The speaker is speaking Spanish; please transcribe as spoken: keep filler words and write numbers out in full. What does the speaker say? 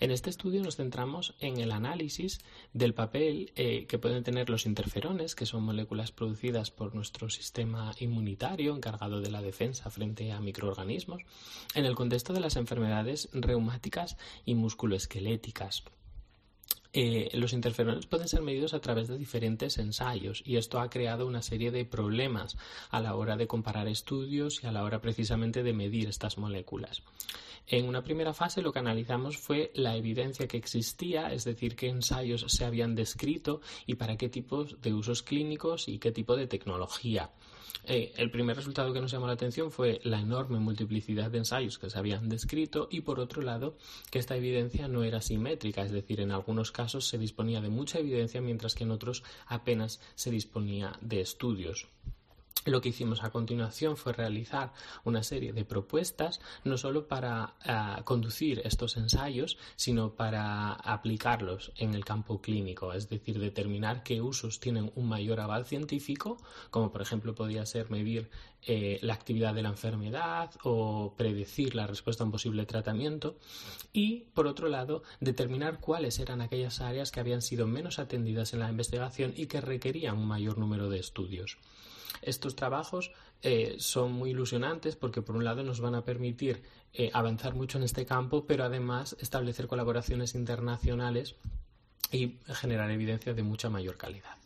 En este estudio nos centramos en el análisis del papel eh, que pueden tener los interferones, que son moléculas producidas por nuestro sistema inmunitario encargado de la defensa frente a microorganismos, en el contexto de las enfermedades reumáticas y musculoesqueléticas. Eh, los interferones pueden ser medidos a través de diferentes ensayos y esto ha creado una serie de problemas a la hora de comparar estudios y a la hora precisamente de medir estas moléculas. En una primera fase lo que analizamos fue la evidencia que existía, es decir, qué ensayos se habían descrito y para qué tipos de usos clínicos y qué tipo de tecnología. Eh, el primer resultado que nos llamó la atención fue la enorme multiplicidad de ensayos que se habían descrito y, por otro lado, que esta evidencia no era simétrica, es decir, en algunos casos se disponía de mucha evidencia mientras que en otros apenas se disponía de estudios. Lo que hicimos a continuación fue realizar una serie de propuestas, no solo para uh, conducir estos ensayos, sino para aplicarlos en el campo clínico, es decir, determinar qué usos tienen un mayor aval científico, como por ejemplo podía ser medir eh, la actividad de la enfermedad o predecir la respuesta a un posible tratamiento, y por otro lado, determinar cuáles eran aquellas áreas que habían sido menos atendidas en la investigación y que requerían un mayor número de estudios. Estos trabajos eh, son muy ilusionantes porque por un lado nos van a permitir eh, avanzar mucho en este campo, pero además establecer colaboraciones internacionales y generar evidencia de mucha mayor calidad.